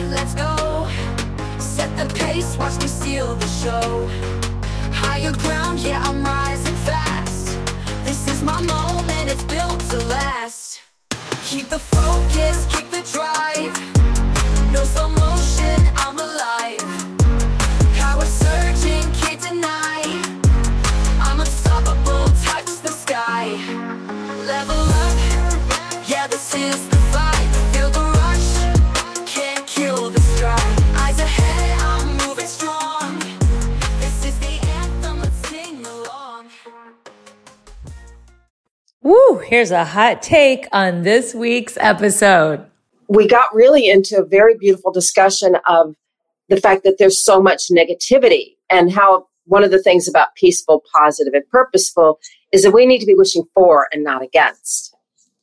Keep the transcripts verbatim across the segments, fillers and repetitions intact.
let's go. Set the pace, watch me steal the show. Higher ground, yeah, I'm rising fast. This is my moment, it's built to last. Keep the focus, keep the drive. No slow motion, I'm alive. Power surging, can't deny. I'm unstoppable, touch the sky. Level up, yeah, this is the fight. Feel the rush, can't kill the stride. Eyes ahead, I'm moving strong. This is the anthem, let's sing along. Woo, here's a hot take on this week's episode. We got really into a very beautiful discussion of the fact that there's so much negativity, and how one of the things about peaceful, positive, and purposeful is that we need to be wishing for and not against.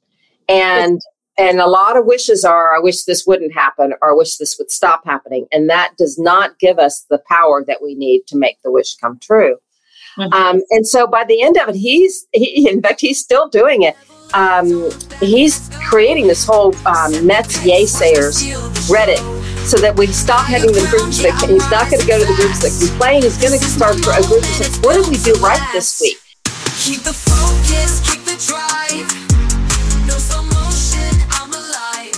And and a lot of wishes are, I wish this wouldn't happen, or I wish this would stop happening. And that does not give us the power that we need to make the wish come true. Mm-hmm. Um, and so by the end of it, he's, he, in fact, he's still doing it. Um, he's creating this whole um, Mets Yaysayers Reddit, so that we stop having the groups that, he's not going to go to the groups that complain. He's going to start for a group that says, what did we do right this week? Keep the focus, keep the drive. No slow motion, I'm alive.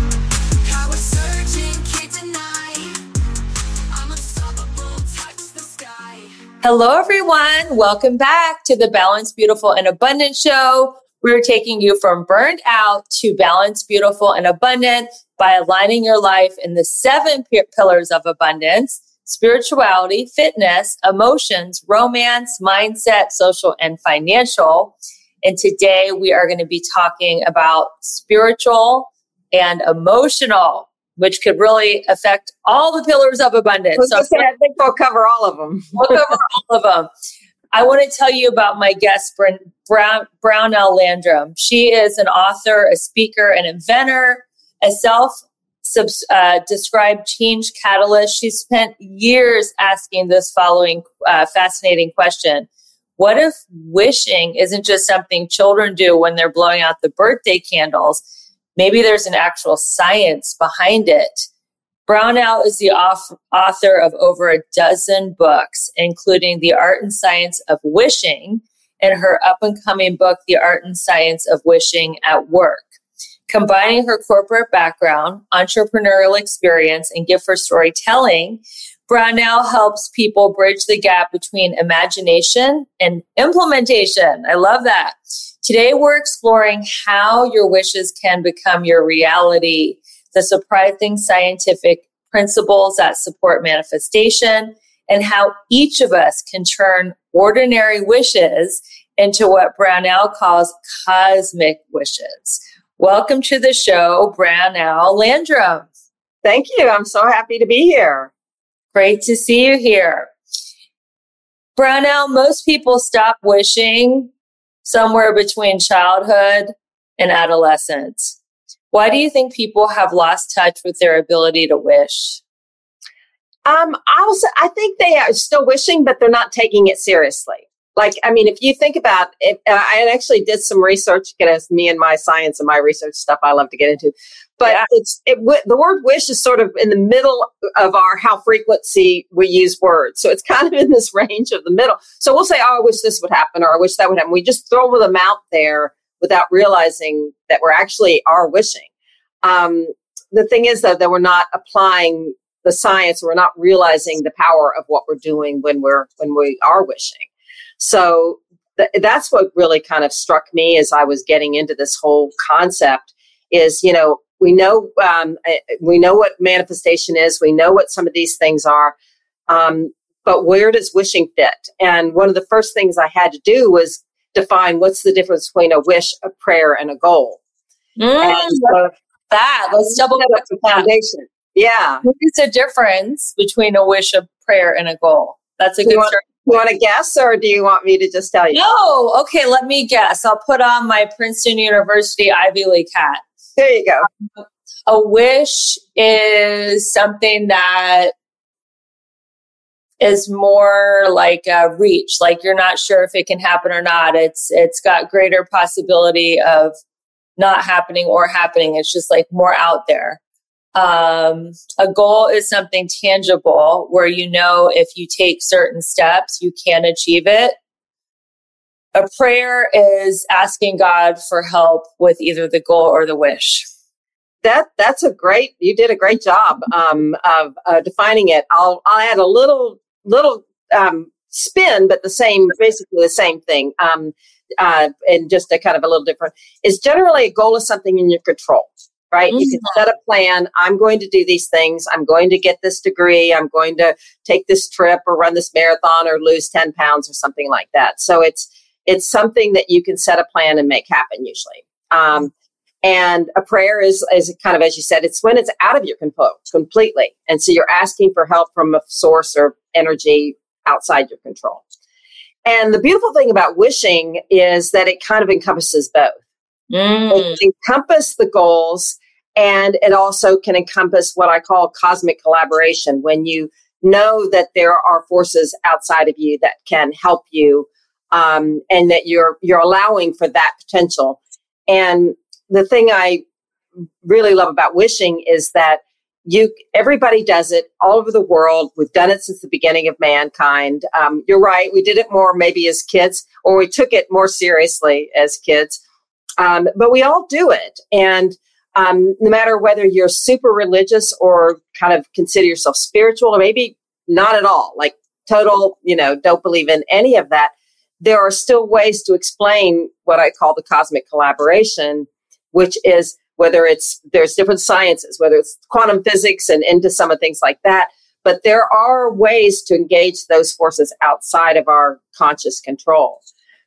Power surging, can't deny. I'm unstoppable, touch the sky. Hello, everyone. Welcome back to the Balanced, Beautiful, and Abundant show. We're taking you from burned out to balanced, beautiful, and abundant by aligning your life in the seven p- pillars of abundance: spirituality, fitness, emotions, romance, mindset, social, and financial. And today we are going to be talking about spiritual and emotional, which could really affect all the pillars of abundance. So I think we'll cover all of them. We'll cover all of them. I want to tell you about my guest, Brown, Brownell Landrum. She is an author, a speaker, an inventor, a self-described uh, change catalyst. She spent years asking this following uh, fascinating question. What if wishing isn't just something children do when they're blowing out the birthday candles? Maybe there's an actual science behind it. Brownell is the author of over a dozen books, including The Art and Science of Wishing and her up-and-coming book, The Art and Science of Wishing at Work. Combining her corporate background, entrepreneurial experience, and gift for storytelling, Brownell helps people bridge the gap between imagination and implementation. I love that. Today, we're exploring how your wishes can become your reality, the surprising scientific principles that support manifestation, and how each of us can turn ordinary wishes into what Brownell calls cosmic wishes. Welcome to the show, Brownell Landrum. Thank you. I'm so happy to be here. Great to see you here. Brownell, most people stop wishing somewhere between childhood and adolescence. Why do you think people have lost touch with their ability to wish? Um, I also, I think they are still wishing, but they're not taking it seriously. Like, I mean, if you think about it, uh, I actually did some research, you know, me and my science and my research stuff I love to get into. But yeah. it's it, w- the word wish is sort of in the middle of our how frequency we use words. So it's kind of in this range of the middle. So we'll say, oh, I wish this would happen, or I wish that would happen. We just throw them out there without realizing that we're actually are wishing. Um, the thing is, though, that we're not applying the science. We're not realizing the power of what we're doing when we're when we are wishing. So th- that's what really kind of struck me as I was getting into this whole concept. Is, you know, we know um, we know what manifestation is. We know what some of these things are. Um, but where does wishing fit? And one of the first things I had to do was define what's the difference between a wish, a prayer, and a goal. Mm, and so that. Let's double check the foundation. Yeah. What is the difference between a wish, a prayer, and a goal? That's a do good you want, start. You want to guess, or do you want me to just tell you? No. Okay, let me guess. I'll put on my Princeton University Ivy League hat. There you go. A wish is something that is more like a reach, like you're not sure if it can happen or not. It's it's got greater possibility of not happening or happening. It's just like more out there. Um, a goal is something tangible where you know if you take certain steps, you can achieve it. A prayer is asking God for help with either the goal or the wish. That that's a great. You did a great job um, of uh, defining it. I'll I'll add a little little um, spin, but the same, basically the same thing, um, uh, and just a kind of a little different. Is generally a goal is something in your control. Right? Mm-hmm. You can set a plan. I'm going to do these things. I'm going to get this degree. I'm going to take this trip or run this marathon or lose ten pounds or something like that. So it's, it's something that you can set a plan and make happen usually. Um, and a prayer is, is kind of, as you said, it's when it's out of your control completely. And so you're asking for help from a source or energy outside your control. And the beautiful thing about wishing is that it kind of encompasses both. Mm. It can encompass the goals, and it also can encompass what I call cosmic collaboration, when you know that there are forces outside of you that can help you, um, and that you're you're allowing for that potential. And the thing I really love about wishing is that you everybody does it all over the world. We've done it since the beginning of mankind. Um, you're right. We did it more maybe as kids, or we took it more seriously as kids. Um, but we all do it. And um, no matter whether you're super religious or kind of consider yourself spiritual, or maybe not at all, like total, you know, don't believe in any of that, there are still ways to explain what I call the cosmic collaboration, which is whether it's, there's different sciences, whether it's quantum physics and into some of things like that. But there are ways to engage those forces outside of our conscious control.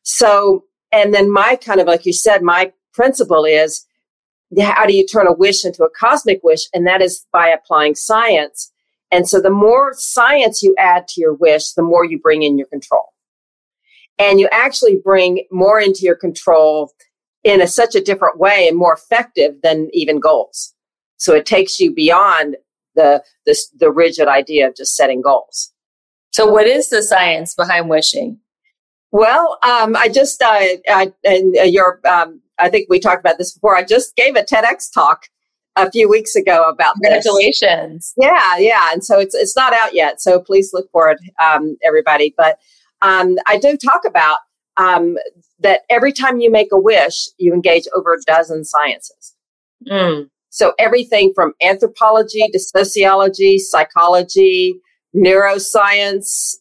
So, and then my kind of, like you said, my principle is, how do you turn a wish into a cosmic wish? And that is by applying science. And so the more science you add to your wish, the more you bring in your control. And you actually bring more into your control in a, such a different way and more effective than even goals. So it takes you beyond the, the, the rigid idea of just setting goals. So what is the science behind wishing? Well, um, I just, uh, I, and uh, your, um, I think we talked about this before. I just gave a TEDx talk a few weeks ago about Congratulations. This. Yeah, yeah. And so it's it's not out yet. So please look for it, um, everybody. But um, I do talk about um, that every time you make a wish, you engage over a dozen sciences. Mm. So everything from anthropology to sociology, psychology, neuroscience,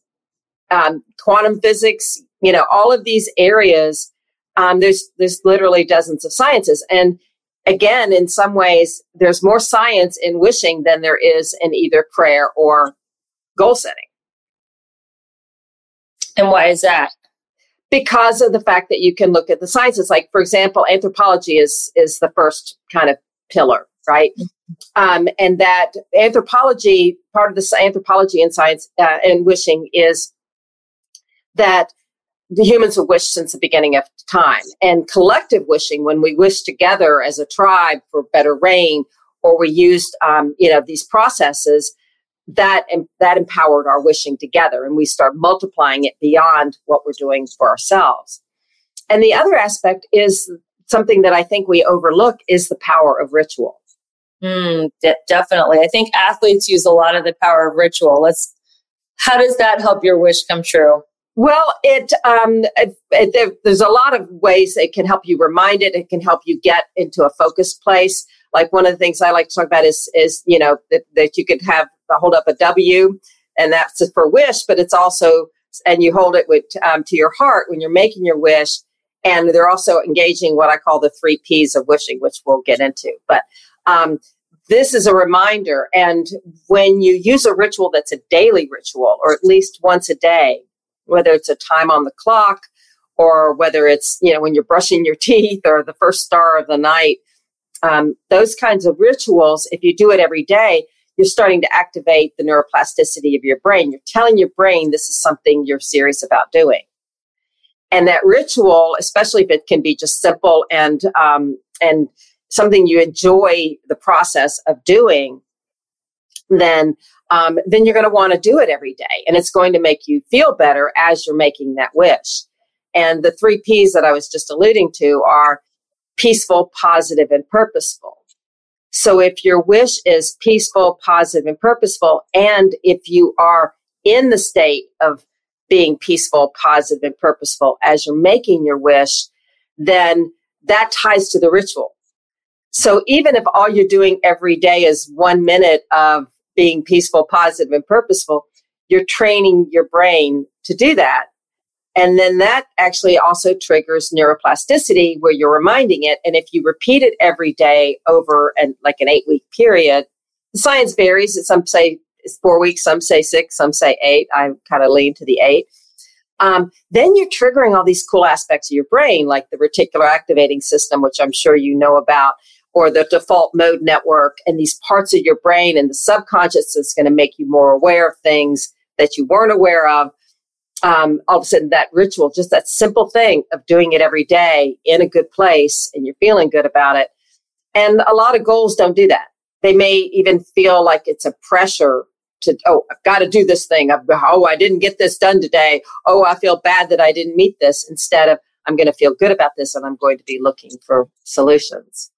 um, quantum physics, you know, all of these areas, um, there's, there's literally dozens of sciences. And again, in some ways, there's more science in wishing than there is in either prayer or goal setting. And why is that? Because of the fact that you can look at the sciences. Like, for example, anthropology is, is the first kind of pillar, right? Um, and that anthropology, part of the anthropology and science uh, and wishing is that the humans have wished since the beginning of time. And collective wishing, when we wish together as a tribe for better rain, or we used, um, you know, these processes, that that empowered our wishing together, and we start multiplying it beyond what we're doing for ourselves. And the other aspect is something that I think we overlook is the power of ritual. Mm, de- definitely. I think athletes use a lot of the power of ritual. Let's. How does that help your wish come true? Well, it, um, it, it there, there's a lot of ways it can help you remind it. It can help you get into a focused place. Like one of the things I like to talk about is, is you know, that, that you could have hold up a W, and that's for wish, but it's also, and you hold it with um, to your heart when you're making your wish. And they're also engaging what I call the three P's of wishing, which we'll get into. But um, this is a reminder. And when you use a ritual that's a daily ritual, or at least once a day, whether it's a time on the clock, or whether it's, you know, when you're brushing your teeth, or the first star of the night, um, those kinds of rituals, if you do it every day, you're starting to activate the neuroplasticity of your brain. You're telling your brain this is something you're serious about doing. And that ritual, especially if it can be just simple and um, and something you enjoy the process of doing, then um, then you're going to want to do it every day. And it's going to make you feel better as you're making that wish. And the three P's that I was just alluding to are peaceful, positive, and purposeful. So if your wish is peaceful, positive, and purposeful, and if you are in the state of being peaceful, positive, and purposeful as you're making your wish, then that ties to the ritual. So even if all you're doing every day is one minute of being peaceful, positive, and purposeful, you're training your brain to do that. And then that actually also triggers neuroplasticity where you're reminding it. And if you repeat it every day over an, like an eight week period, the science varies. Some say it's four weeks, some say six, some say eight. I kind of lean to the eight. Um, then you're triggering all these cool aspects of your brain, like the reticular activating system, which I'm sure you know about, or the default mode network, and these parts of your brain and the subconscious is going to make you more aware of things that you weren't aware of. Um, all of a sudden, that ritual, just that simple thing of doing it every day in a good place, and you're feeling good about it. And a lot of goals don't do that. They may even feel like it's a pressure to, oh, I've got to do this thing. I've, oh, I didn't get this done today. Oh, I feel bad that I didn't meet this. Instead of, I'm going to feel good about this, and I'm going to be looking for solutions.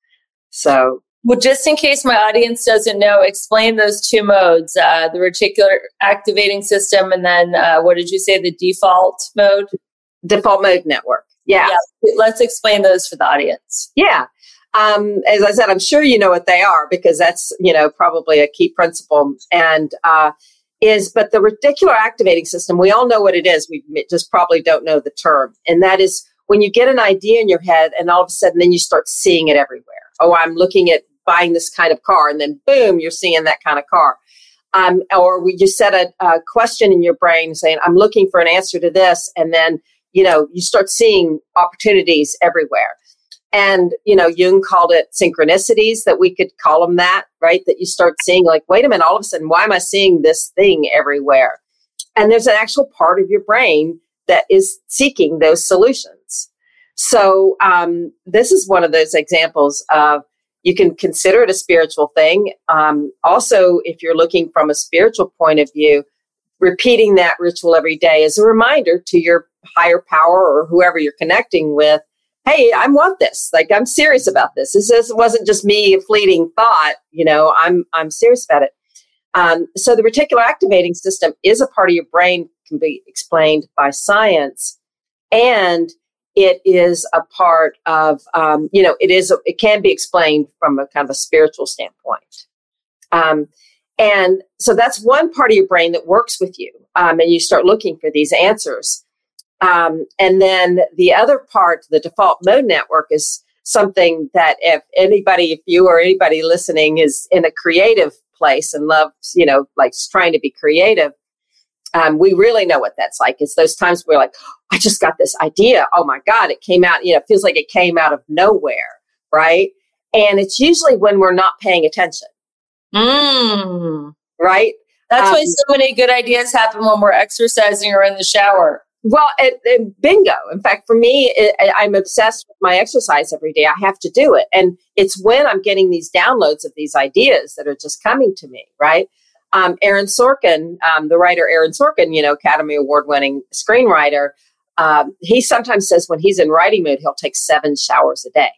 So, well, just in case my audience doesn't know, explain those two modes, uh, the reticular activating system, and then uh, what did you say, the default mode? Default mode network. Yeah. yeah. Let's explain those for the audience. Yeah. Um, as I said, I'm sure you know what they are because that's, you know, probably a key principle. And uh, is, but the reticular activating system, we all know what it is. We just probably don't know the term. And that is when you get an idea in your head and all of a sudden then you start seeing it everywhere. Oh, I'm looking at buying this kind of car, and then boom, you're seeing that kind of car. Um, or we just set a, a question in your brain saying, I'm looking for an answer to this. And then, you know, you start seeing opportunities everywhere. And, you know, Jung called it synchronicities, that we could call them that, right? That you start seeing like, wait a minute, all of a sudden, why am I seeing this thing everywhere? And there's an actual part of your brain that is seeking those solutions. So um, this is one of those examples of, you can consider it a spiritual thing. Um, also, if you're looking from a spiritual point of view, repeating that ritual every day is a reminder to your higher power or whoever you're connecting with, hey, I want this. Like, I'm serious about this. This, this wasn't just me, a fleeting thought. You know, I'm I'm serious about it. Um, so the reticular activating system is a part of your brain, can be explained by science, and it is a part of, um, you know, it is, it can be explained from a kind of a spiritual standpoint. Um, and so that's one part of your brain that works with you. Um, and you start looking for these answers. Um, and then the other part, the default mode network, is something that if anybody, if you or anybody listening is in a creative place and loves, you know, like trying to be creative, Um, we really know what that's like. It's those times where we're like, oh, I just got this idea. Oh my God, it came out, you know, it feels like it came out of nowhere, right? And it's usually when we're not paying attention. Mm. Right? That's um, why so many good ideas happen when we're exercising or in the shower. Well, and, and bingo. In fact, for me, it, I'm obsessed with my exercise every day. I have to do it. And it's when I'm getting these downloads of these ideas that are just coming to me, right? Um, Aaron Sorkin, um, the writer Aaron Sorkin, you know, Academy Award-winning screenwriter, um, he sometimes says when he's in writing mood, he'll take seven showers a day.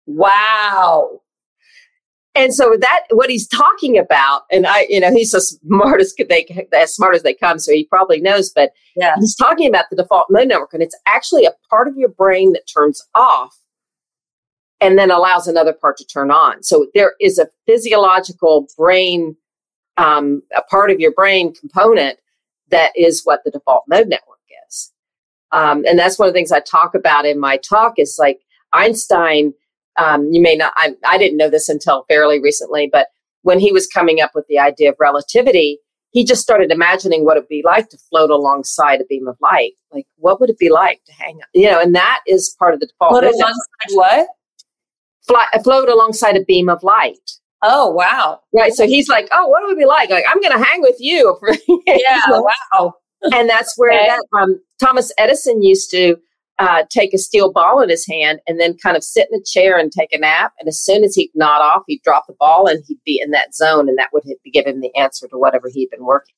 Wow. And so that, what he's talking about, and I, you know, he's as smart as they, as smart as they come, so he probably knows, but yeah. He's talking about the default mode network, and it's actually a part of your brain that turns off and then allows another part to turn on. So there is a physiological brain Um, a part of your brain component that is what the default mode network is. Um, and that's one of the things I talk about in my talk is like Einstein, um, you may not, I, I didn't know this until fairly recently, but when he was coming up with the idea of relativity, he just started imagining what it would be like to float alongside a beam of light. Like, what would it be like to hang out? You know, and that is part of the default float mode alongside what? Fly, float alongside a beam of light. Oh, wow. Right. So he's like, oh, what would it be like? Like, I'm going to hang with you. For yeah. Wow. And that's where okay. that, um, Thomas Edison used to uh, take a steel ball in his hand and then kind of sit in a chair and take a nap. And as soon as he'd nod off, he'd drop the ball and he'd be in that zone. And that would give him the answer to whatever he'd been working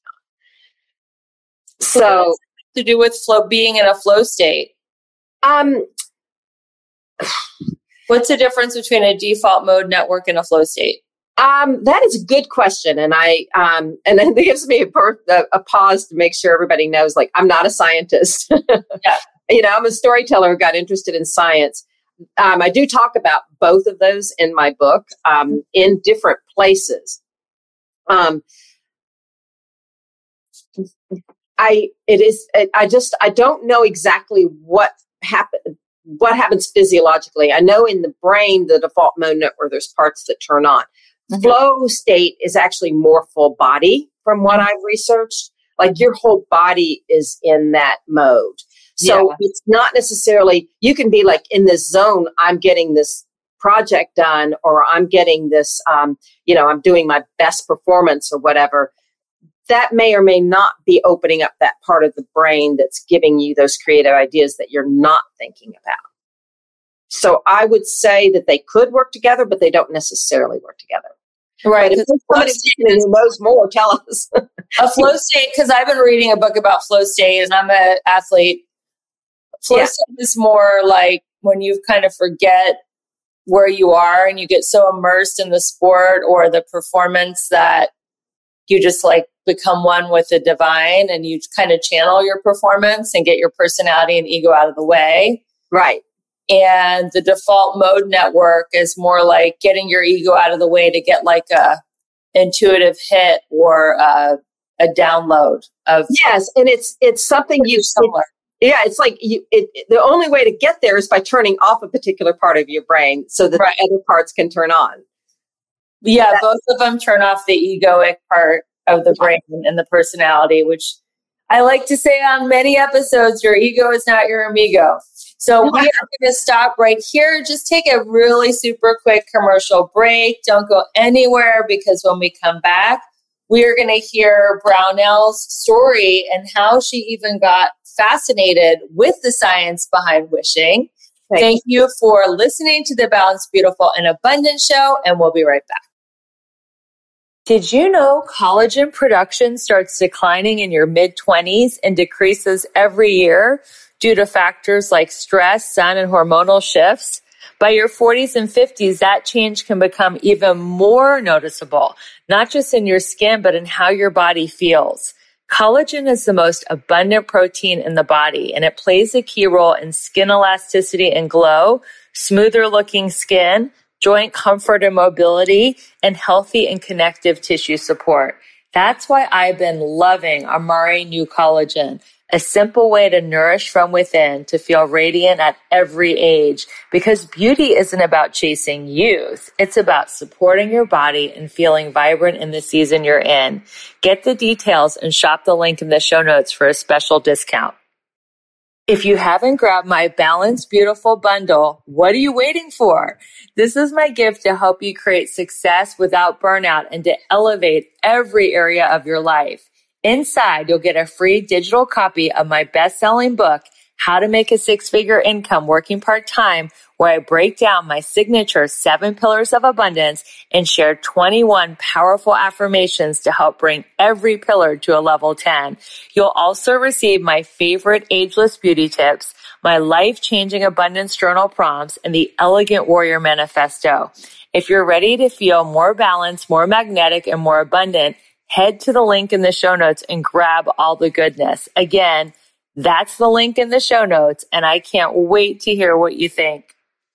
on. So, so to do with flow, being in a flow state. Um, What's the difference between a default mode network and a flow state? Um, that is a good question. And I, um, and then it gives me a, per, a, a pause to make sure everybody knows, like, I'm not a scientist. Yeah. You know, I'm a storyteller who got interested in science. Um, I do talk about both of those in my book, um, in different places. Um, I, it is, I just, I don't know exactly what happened, what happens physiologically. I know in the brain, the default mode network, there's parts that turn on. Mm-hmm. Flow state is actually more full body from what I've researched. Like your whole body is in that mode. So yeah. It's not necessarily, you can be like in this zone, I'm getting this project done, or I'm getting this, um, you know, I'm doing my best performance or whatever. That may or may not be opening up that part of the brain that's giving you those creative ideas that you're not thinking about. So I would say that they could work together, but they don't necessarily work together. Right. If somebody who knows more, tell us. A flow state, because I've been reading a book about flow state and I'm an athlete. Flow yeah. state is more like when you kind of forget where you are and you get so immersed in the sport or the performance that you just like become one with the divine and you kind of channel your performance and get your personality and ego out of the way. Right. And the default mode network is more like getting your ego out of the way to get like a intuitive hit or a, a download of. Yes. And it's, it's something you, it, yeah, it's like you, it, it, the only way to get there is by turning off a particular part of your brain so that right. the other parts can turn on. Yeah. That's, both of them turn off the egoic part of the brain and the personality, which I like to say on many episodes, your ego is not your amigo. So we are going to stop right here. Just take a really super quick commercial break. Don't go anywhere because when we come back, we are going to hear Brownell's story and how she even got fascinated with the science behind wishing. Thank, Thank you. you for listening to the Balanced, Beautiful, and Abundant show, and we'll be right back. Did you know collagen production starts declining in your mid-twenties and decreases every year due to factors like stress, sun, and hormonal shifts? By your forties and fifties, that change can become even more noticeable, not just in your skin, but in how your body feels. Collagen is the most abundant protein in the body, and it plays a key role in skin elasticity and glow, smoother looking skin, joint comfort and mobility, and healthy and connective tissue support. That's why I've been loving Amare New Collagen, a simple way to nourish from within to feel radiant at every age. Because beauty isn't about chasing youth. It's about supporting your body and feeling vibrant in the season you're in. Get the details and shop the link in the show notes for a special discount. If you haven't grabbed my Balanced Beautiful bundle, what are you waiting for? This is my gift to help you create success without burnout and to elevate every area of your life. Inside, you'll get a free digital copy of my best-selling book, How to Make a Six-Figure Income Working Part-Time, where I break down my signature seven pillars of abundance and share twenty-one powerful affirmations to help bring every pillar to a level ten. You'll also receive my favorite ageless beauty tips, my life-changing abundance journal prompts, and the Elegant Warrior Manifesto. If you're ready to feel more balanced, more magnetic, and more abundant, head to the link in the show notes and grab all the goodness. Again, that's the link in the show notes, and I can't wait to hear what you think.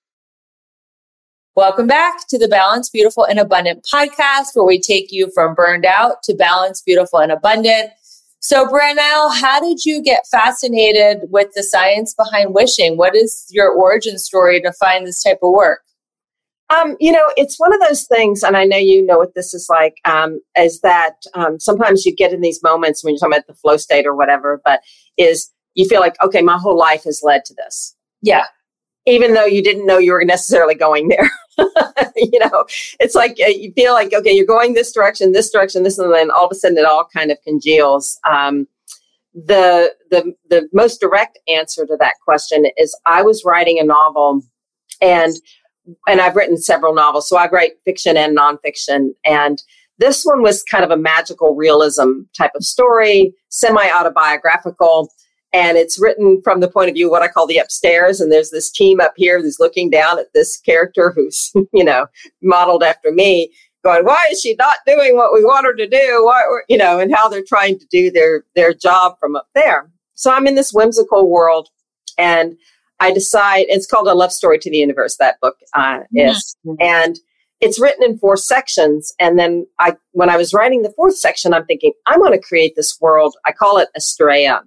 Welcome back to the Balanced, Beautiful, and Abundant podcast, where we take you from burned out to balanced, beautiful, and abundant. So, Brownell, how did you get fascinated with the science behind wishing? What is your origin story to find this type of work? Um, you know, it's one of those things, and I know you know what this is like, um, is that um, sometimes you get in these moments when you're talking about the flow state or whatever, but is you feel like, okay, my whole life has led to this. Yeah. Even though you didn't know you were necessarily going there. You know, it's like uh, you feel like, okay, you're going this direction, this direction, this, and then all of a sudden it all kind of congeals. Um, the, the, the most direct answer to that question is I was writing a novel and And I've written several novels, so I write fiction and nonfiction. And this one was kind of a magical realism type of story, semi-autobiographical. And it's written from the point of view of what I call the upstairs. And there's this team up here who's looking down at this character who's, you know, modeled after me, going, why is she not doing what we want her to do? Why, you know, and how they're trying to do their, their job from up there. So I'm in this whimsical world, and I decide, it's called A Love Story to the Universe, that book uh, is. Mm-hmm. And it's written in four sections. And then I, when I was writing the fourth section, I'm thinking, I'm going to create this world. I call it Astrea.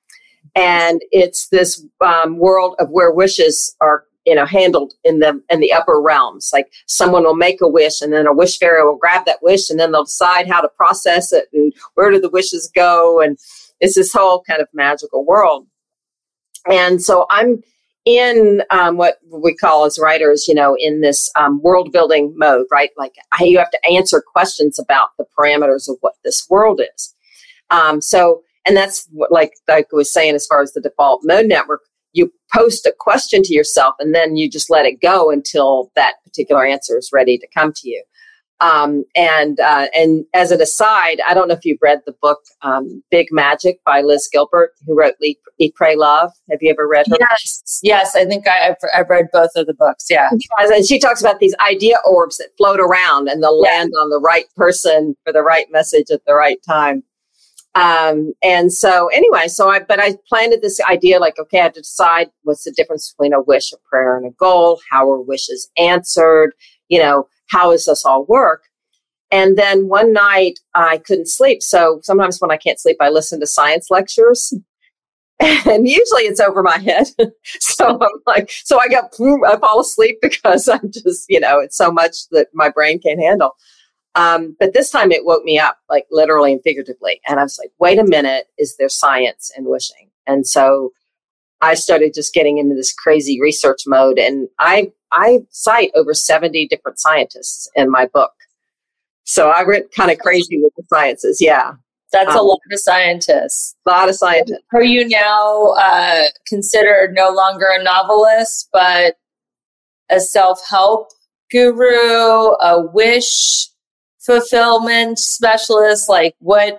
And it's this um, world of where wishes are, you know, handled in the in the upper realms. Like someone will make a wish, and then a wish fairy will grab that wish, and then they'll decide how to process it and where do the wishes go. And it's this whole kind of magical world. And so I'm in um, what we call as writers, you know, in this um, world building mode, right? Like you have to answer questions about the parameters of what this world is. Um, so, and that's what, like, like I was saying, as far as the default mode network, you post a question to yourself and then you just let it go until that particular answer is ready to come to you. Um, and, uh, and as an aside, I don't know if you've read the book, um, Big Magic by Liz Gilbert, who wrote Eat, Eat Pray, Love. Have you ever read her? Yes. Yes. I think I, I've, I've read both of the books. Yeah. And she talks about these idea orbs that float around and they'll yeah. land on the right person for the right message at the right time. Um, and so anyway, so I, but I planted this idea like, okay, I have to decide what's the difference between a wish, a prayer, and a goal. How are wishes answered? You know, how does this all work? And then one night I couldn't sleep. So sometimes when I can't sleep, I listen to science lectures. And usually it's over my head. So I'm like, so I got, I fall asleep because I'm just, you know, it's so much that my brain can't handle. Um, but this time it woke me up, like literally and figuratively. And I was like, wait a minute, is there science in wishing? And so I started just getting into this crazy research mode. And I, I cite over seventy different scientists in my book. So I went kind of crazy with the sciences. Yeah. That's um, a lot of scientists. A lot of scientists. Are you now uh, considered no longer a novelist, but a self-help guru, a wish fulfillment specialist? Like, what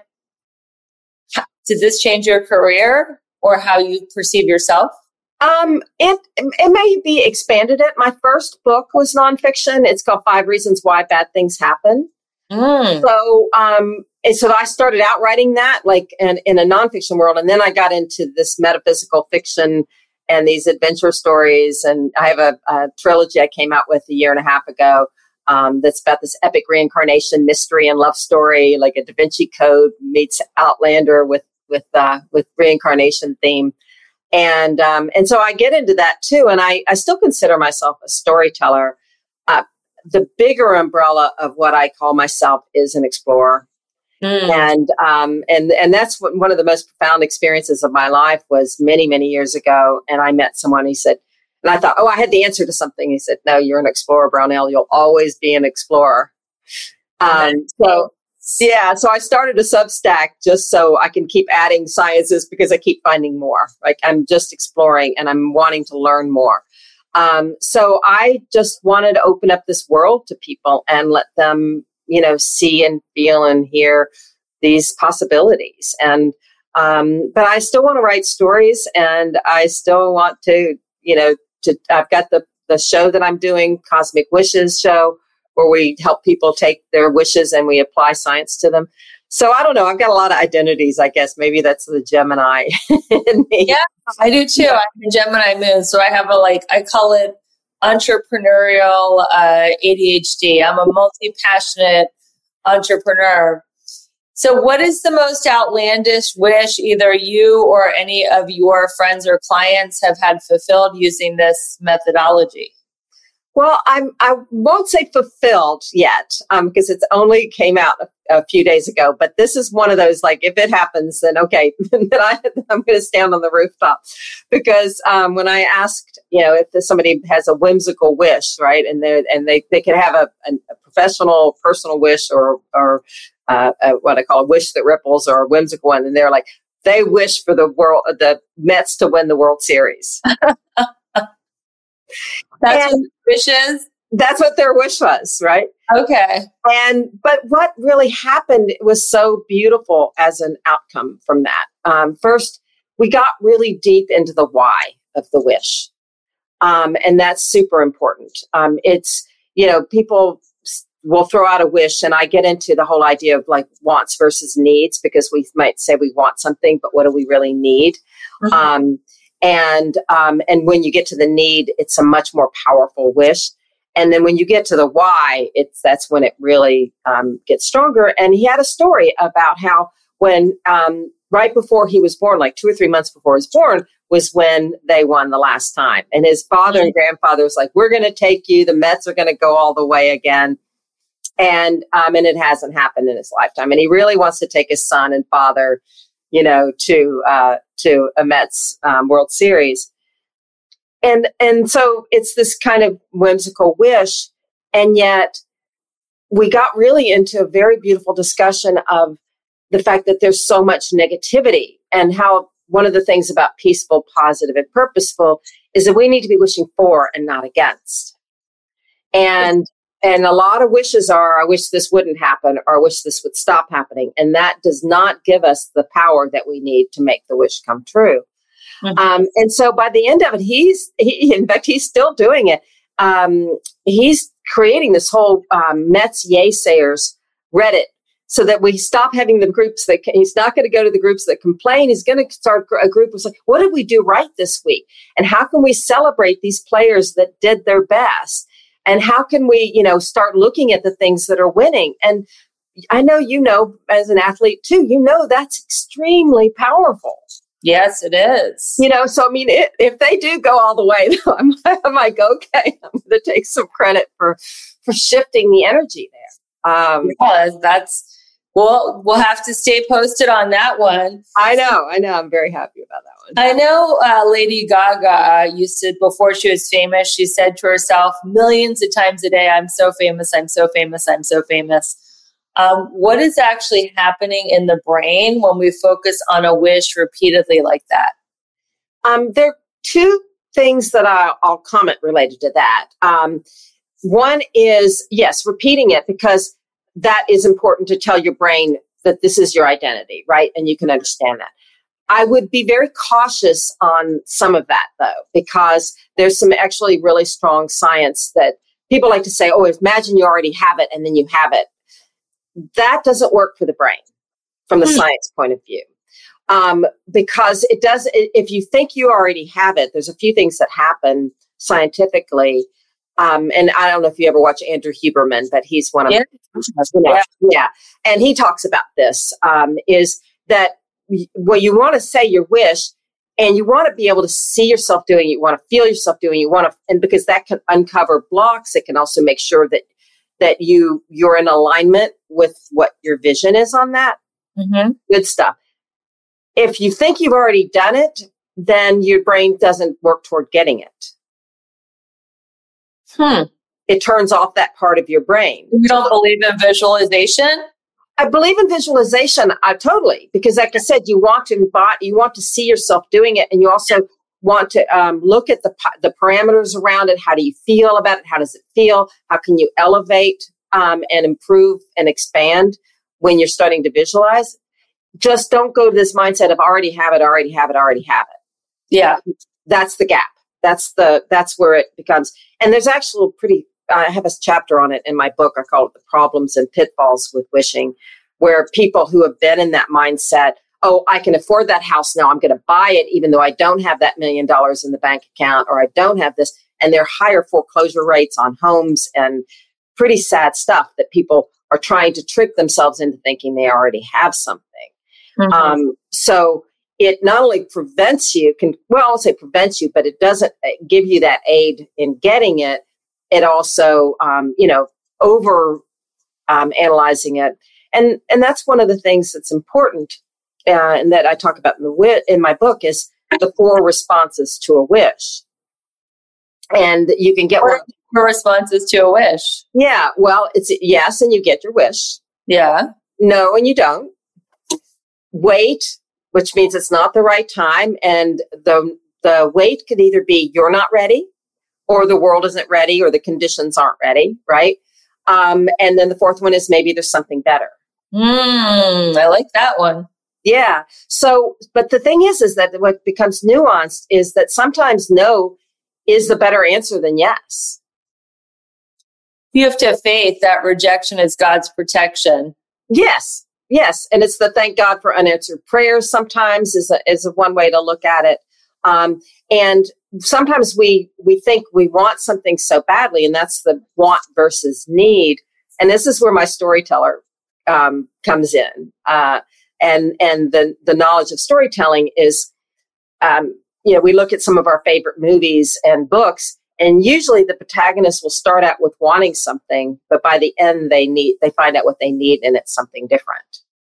did this change your career or how you perceive yourself? Um, it it may be expanded. It. My first book was nonfiction. It's called Five Reasons Why Bad Things Happen. Mm. So, um, and so I started out writing that like in, in a nonfiction world, and then I got into this metaphysical fiction and these adventure stories. And I have a, a trilogy I came out with a year and a half ago. Um, that's about this epic reincarnation mystery and love story, like a Da Vinci Code meets Outlander with with uh, with reincarnation theme, and um, and so I get into that too. And I, I still consider myself a storyteller. Uh, the bigger umbrella of what I call myself is an explorer, mm. and um, and and that's what, one of the most profound experiences of my life was many many years ago. And I met someone. He said. And I thought, oh, I had the answer to something. He said, no, you're an explorer, Brownell. You'll always be an explorer. Um, so, yeah, so I started a Substack just so I can keep adding sciences because I keep finding more. Like I'm just exploring and I'm wanting to learn more. Um, so I just wanted to open up this world to people and let them, you know, see and feel and hear these possibilities. And um, but I still want to write stories, and I still want to, you know, To, I've got the, the show that I'm doing, Cosmic Wishes show, where we help people take their wishes and we apply science to them. So I don't know. I've got a lot of identities, I guess. Maybe that's the Gemini in me. Yeah, I do too. I'm a Gemini moon. So I have a, like, I call it entrepreneurial uh, A D H D. I'm a multi-passionate entrepreneur. So what is the most outlandish wish either you or any of your friends or clients have had fulfilled using this methodology? Well, I'm, I won't say fulfilled yet um, because it's only came out a, a few days ago. But this is one of those, like, if it happens, then okay, then I, I'm going to stand on the rooftop. Because um, when I asked, you know, if somebody has a whimsical wish, right, and they and they, they could have a, a, a professional, personal wish or or Uh, uh, what I call a wish that ripples or a whimsical one. And they're like, they wish for the world, the Mets to win the World Series. That's what the wish is? That's what their wish was, right? Okay. And, but what really happened was so beautiful as an outcome from that. Um, first, we got really deep into the why of the wish. Um, and that's super important. Um, it's, you know, people we'll throw out a wish, and I get into the whole idea of like wants versus needs, because we might say we want something, but what do we really need? Mm-hmm. Um, and um, and when you get to the need, it's a much more powerful wish. And then when you get to the why, it's that's when it really um, gets stronger. And he had a story about how when um, right before he was born, like two or three months before he was born, was when they won the last time. And his father and grandfather was like, we're going to take you. The Mets are going to go all the way again. And um, and it hasn't happened in his lifetime. And he really wants to take his son and father, you know, to uh, to a Mets um, World Series. And and so it's this kind of whimsical wish. And yet we got really into a very beautiful discussion of the fact that there's so much negativity, and how one of the things about peaceful, positive, and purposeful is that we need to be wishing for and not against. And and a lot of wishes are, I wish this wouldn't happen, or I wish this would stop happening. And that does not give us the power that we need to make the wish come true. Mm-hmm. Um, and so by the end of it, he's, he, in fact, he's still doing it. Um, he's creating this whole um, Mets Yaysayers Reddit, so that we stop having the groups that, he's not going to go to the groups that complain. He's going to start a group of like, what did we do right this week? And how can we celebrate these players that did their best? And how can we, you know, start looking at the things that are winning? And I know, you know, as an athlete too, you know, that's extremely powerful. Yes, it is. You know, so I mean, it, if they do go all the way, I'm, I'm like, okay, I'm going to take some credit for for shifting the energy there. Um, yeah, that's well, we'll have to stay posted on that one. I know, I know, I'm very happy about that one. I know, uh, Lady Gaga used to, before she was famous, she said to herself millions of times a day, "I'm so famous, I'm so famous, I'm so famous." Um, what is actually happening in the brain when we focus on a wish repeatedly like that? Um, there are two things that I'll, I'll comment related to that. Um, one is, yes, repeating it, because that is important to tell your brain that this is your identity, right? And you can understand that. I would be very cautious on some of that, though, because there's some actually really strong science that people like to say, oh, imagine you already have it and then you have it. That doesn't work for the brain from the mm. science point of view. Um, because it does, if you think you already have it, there's a few things that happen scientifically. Um, and I don't know if you ever watch Andrew Huberman, but he's one of yeah. you know, yeah. yeah. And he talks about this, um, is that well, you want to say your wish, and you want to be able to see yourself doing it. You want to feel yourself doing it. You want to, and because that can uncover blocks, it can also make sure that that you, you're in alignment with what your vision is on that. Mm-hmm. Good stuff. If you think you've already done it, then your brain doesn't work toward getting it. Hmm. It turns off that part of your brain. You don't believe in visualization? I believe in visualization. I totally, because like I said, you want to embody, you want to see yourself doing it. And you also want to um, look at the the parameters around it. How do you feel about it? How does it feel? How can you elevate um, and improve and expand when you're starting to visualize? Just don't go to this mindset of already have it, already have it, already have it. Yeah. That's the gap. That's the, that's where it becomes. And there's actually pretty, I have a chapter on it in my book. I call it The Problems and Pitfalls with Wishing, where people who have been in that mindset, oh, I can afford that house now, I'm going to buy it, even though I don't have that million dollars in the bank account, or I don't have this. And there are higher foreclosure rates on homes and pretty sad stuff that people are trying to trick themselves into thinking they already have something. Mm-hmm. Um, so it not only prevents you, can well, I won't say prevents you, but it doesn't give you that aid in getting it. It also, um, you know, over um, analyzing it. And and that's one of the things that's important. Uh, and that I talk about in, the wi- in my book is the four responses to a wish. And you can get what four responses to a wish. Yeah, well, it's yes, and you get your wish. Yeah. No, and you don't. Wait, which means it's not the right time. And the the wait could either be you're not ready, or the world isn't ready, or the conditions aren't ready, right? Um, and then the fourth one is maybe there's something better. Mm, I like that one. Yeah. So, but the thing is, is that what becomes nuanced is that sometimes no is the better answer than yes. You have to have faith that rejection is God's protection. Yes. Yes. And it's the thank God for unanswered prayers sometimes is a, is a one way to look at it. Um, and sometimes we, we think we want something so badly, and that's the want versus need. And this is where my storyteller um, comes in. Uh, and, and the, the knowledge of storytelling is, um, you know, we look at some of our favorite movies and books, and usually the protagonist will start out with wanting something, but by the end they need, they find out what they need, and it's something different.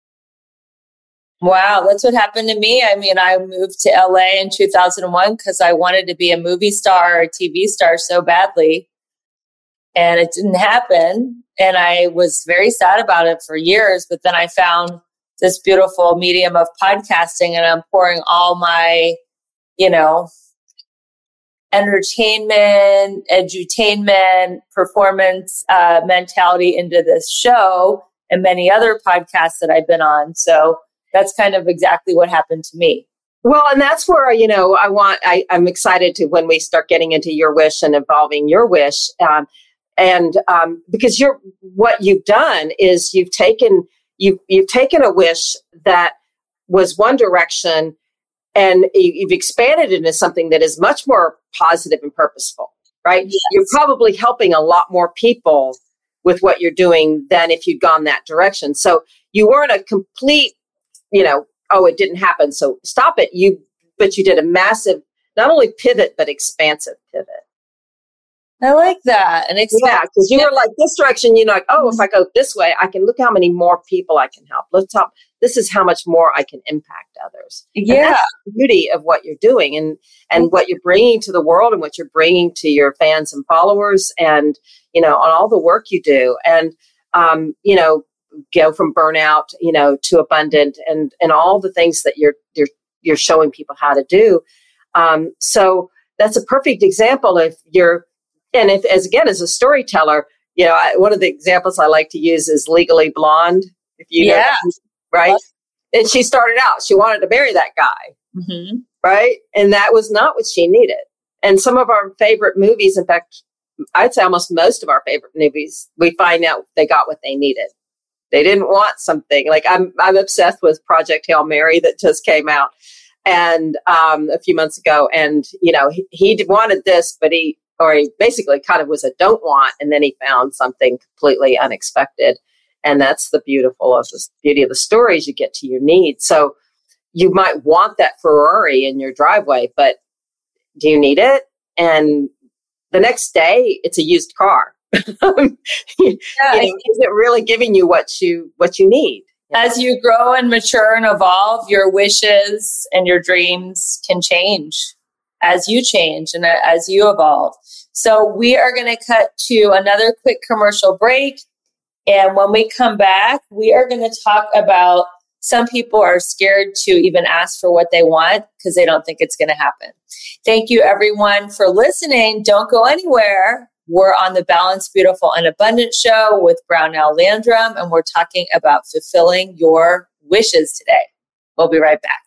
Wow, that's what happened to me. I mean, I moved to L A in two thousand one because I wanted to be a movie star or a T V star so badly. And it didn't happen. And I was very sad about it for years. But then I found this beautiful medium of podcasting, and I'm pouring all my, you know, entertainment, edutainment, performance uh, mentality into this show and many other podcasts that I've been on. So that's kind of exactly what happened to me. Well, and that's where, you know, I want, I, I'm excited to when we start getting into your wish and involving your wish. Um, and um, because you're, what you've done is you've taken, you've, you've taken a wish that was one direction, and you've expanded it into something that is much more positive and purposeful, right? Yes. You're probably helping a lot more people with what you're doing than if you'd gone that direction. So you weren't a complete, you know, oh, it didn't happen, so stop it. You, but you did a massive, not only pivot, but expansive pivot. I like that. And expand- yeah, because you were like this direction, you're like, oh, if I go this way, I can look how many more people I can help. Let's talk. This is how much more I can impact others. Yeah, and that's the beauty of what you're doing, and and what you're bringing to the world, and what you're bringing to your fans and followers, and you know, on all the work you do, and um, you know. go from burnout, you know, to abundant, and, and all the things that you're, you're, you're showing people how to do. Um, so that's a perfect example if you're, and if, as again, as a storyteller, you know, I, one of the examples I like to use is Legally Blonde. If you know, yeah. right. And she started out, she wanted to marry that guy. Mm-hmm. Right. And that was not what she needed. And some of our favorite movies, in fact, I'd say almost most of our favorite movies, we find out they got what they needed. They didn't want something like I'm. I'm obsessed with Project Hail Mary that just came out, and um, a few months ago. And you know, he, he wanted this, but he or he basically kind of was a don't want, and then he found something completely unexpected. And that's the beautiful of the beauty of the stories. You get to your needs. So you might want that Ferrari in your driveway, but do you need it? And the next day, it's a used car. you yeah, know, is it really giving you what you what you need? As you grow and mature and evolve, your wishes and your dreams can change as you change and as you evolve. So we are going to cut to another quick commercial break, and when we come back, we are going to talk about some people are scared to even ask for what they want because they don't think it's going to happen. Thank you, everyone, for listening. Don't go anywhere. We're on the Balanced, Beautiful, and Abundant show with Brownell Landrum, and we're talking about fulfilling your wishes today. We'll be right back.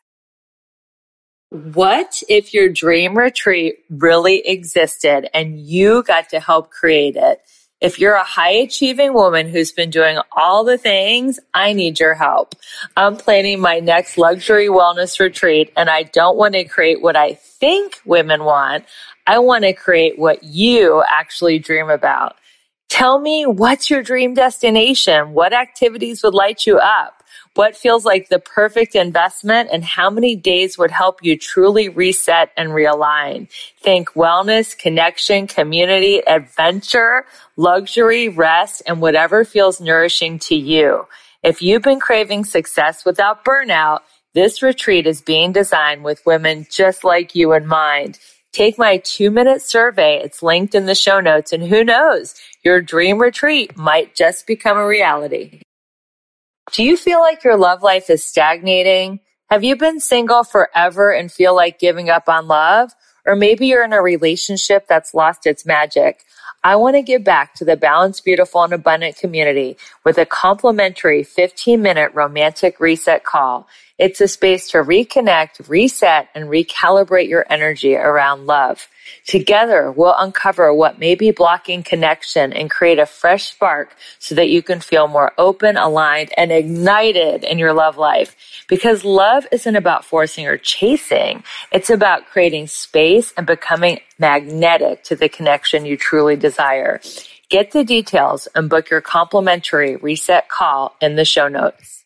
What if your dream retreat really existed and you got to help create it? If you're a high-achieving woman who's been doing all the things, I need your help. I'm planning my next luxury wellness retreat, and I don't want to create what I think women want. I want to create what you actually dream about. Tell me, what's your dream destination? What activities would light you up? What feels like the perfect investment, and how many days would help you truly reset and realign? Think wellness, connection, community, adventure, luxury, rest, and whatever feels nourishing to you. If you've been craving success without burnout, this retreat is being designed with women just like you in mind. Take my two-minute survey. It's linked in the show notes, and who knows, your dream retreat might just become a reality. Do you feel like your love life is stagnating? Have you been single forever and feel like giving up on love? Or maybe you're in a relationship that's lost its magic. I want to give back to the Balanced, Beautiful, and Abundant community with a complimentary fifteen-minute romantic reset call. It's a space to reconnect, reset, and recalibrate your energy around love. Together, we'll uncover what may be blocking connection and create a fresh spark so that you can feel more open, aligned, and ignited in your love life. Because love isn't about forcing or chasing. It's about creating space and becoming magnetic to the connection you truly desire. Get the details and book your complimentary reset call in the show notes.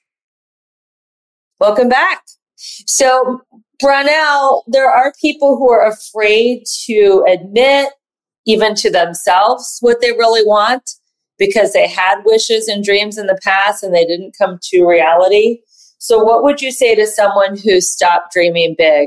Welcome back. So, Brownell, there are people who are afraid to admit, even to themselves, what they really want because they had wishes and dreams in the past and they didn't come to reality. So what would you say to someone who stopped dreaming big?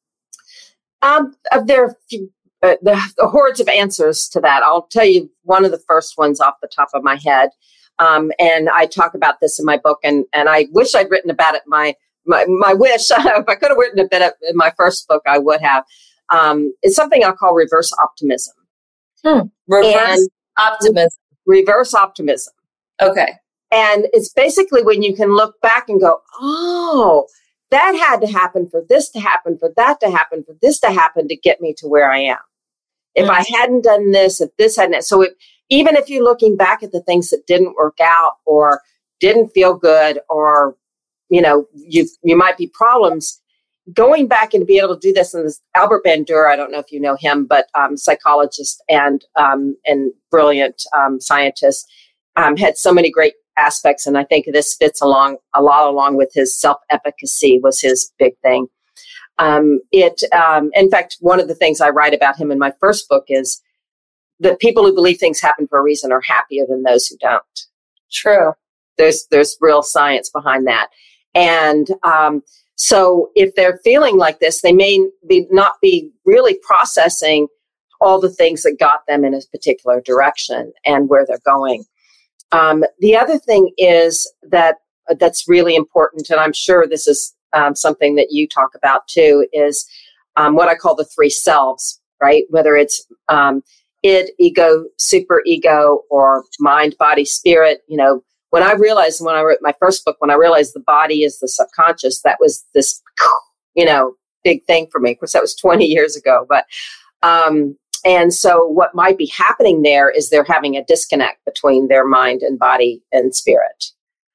Um, there are uh, the, the hordes of answers to that. I'll tell you one of the first ones off the top of my head. Um, and I talk about this in my book, and, and I wish I'd written about it. My My my wish, if I could have written a bit of, in my first book, I would have. Um, it's something I call reverse optimism. Hmm. Reverse and optimism. Reverse optimism. Okay. And it's basically when you can look back and go, oh, that had to happen for this to happen, for that to happen, for this to happen to get me to where I am. If mm-hmm. I hadn't done this, if this hadn't, so it, even if you're looking back at the things that didn't work out or didn't feel good or you know, you you might be problems. Going back and to be able to do this, and this Albert Bandura, I don't know if you know him, but um, psychologist and um, and brilliant um, scientist, um, had so many great aspects, and I think this fits along a lot along with his self-efficacy was his big thing. Um, it, um, in fact, one of the things I write about him in my first book is that people who believe things happen for a reason are happier than those who don't. True. There's there's real science behind that. And um, so if they're feeling like this, they may be not be really processing all the things that got them in a particular direction and where they're going. Um, the other thing is that uh, that's really important, and I'm sure this is um, something that you talk about too, is um, what I call the three selves, right? Whether it's um, id, ego, super ego, or mind, body, spirit, you know, when I realized, when I wrote my first book, when I realized the body is the subconscious, that was this, you know, big thing for me. Of course, that was twenty years ago. But, um, and so what might be happening there is they're having a disconnect between their mind and body and spirit.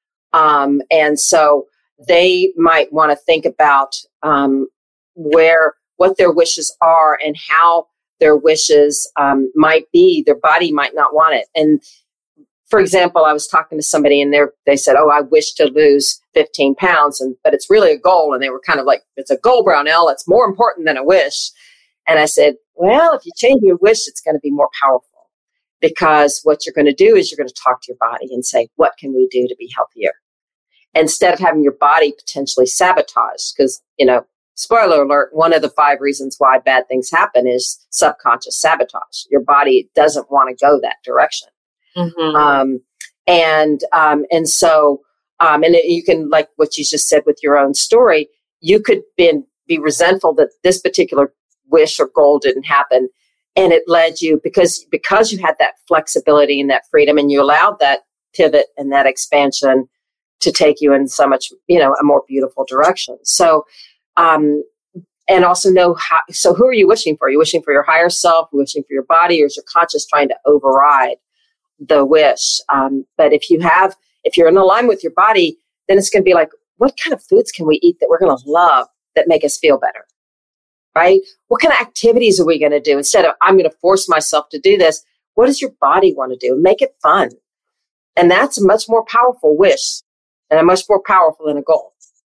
Um, and so they might want to think about um, where, what their wishes are and how their wishes um, might be. Their body might not want it. And for example, I was talking to somebody and they they said, oh, I wish to lose fifteen pounds, and but it's really a goal. And they were kind of like, it's a goal, Brownell. It's more important than a wish. And I said, well, if you change your wish, it's going to be more powerful, because what you're going to do is you're going to talk to your body and say, what can we do to be healthier? Instead of having your body potentially sabotaged, because, you know, spoiler alert, one of the five reasons why bad things happen is subconscious sabotage. Your body doesn't want to go that direction. Mm-hmm. Um, and, um, and so, um, and it, you can, like what you just said with your own story, you could be, be resentful that this particular wish or goal didn't happen. And it led you because, because you had that flexibility and that freedom, and you allowed that pivot and that expansion to take you in so much, you know, a more beautiful direction. So, um, and also know how, so who are you wishing for? Are you wishing for your higher self, wishing for your body, or is your conscious trying to override the wish? Um, but if you have, if you're in alignment with your body, then it's going to be like, what kind of foods can we eat that we're going to love that make us feel better? Right? What kind of activities are we going to do? Instead of, I'm going to force myself to do this, what does your body want to do? Make it fun. And that's a much more powerful wish and a much more powerful than a goal.